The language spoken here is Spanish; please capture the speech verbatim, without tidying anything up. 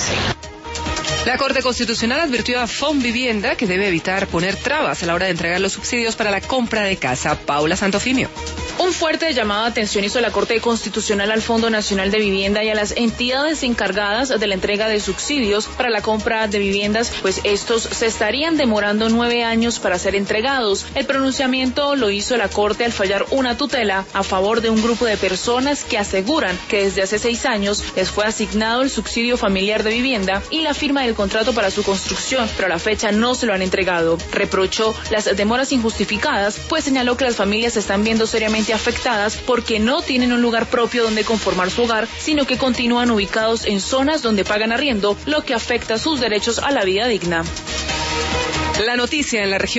quince. La Corte Constitucional advirtió a Fonvivienda que debe evitar poner trabas a la hora de entregar los subsidios para la compra de casa. Paula Santofimio. Un fuerte llamado de atención hizo la Corte Constitucional al Fondo Nacional de Vivienda y a las entidades encargadas de la entrega de subsidios para la compra de viviendas, pues estos se estarían demorando nueve años para ser entregados. El pronunciamiento lo hizo la Corte al fallar una tutela a favor de un grupo de personas que aseguran que desde hace seis años les fue asignado el subsidio familiar de vivienda y la firma del contrato para su construcción, pero a la fecha no se lo han entregado. Reprochó las demoras injustificadas, pues señaló que las familias se están viendo seriamente afectadas porque no tienen un lugar propio donde conformar su hogar, sino que continúan ubicados en zonas donde pagan arriendo, lo que afecta sus derechos a la vida digna. La noticia en la región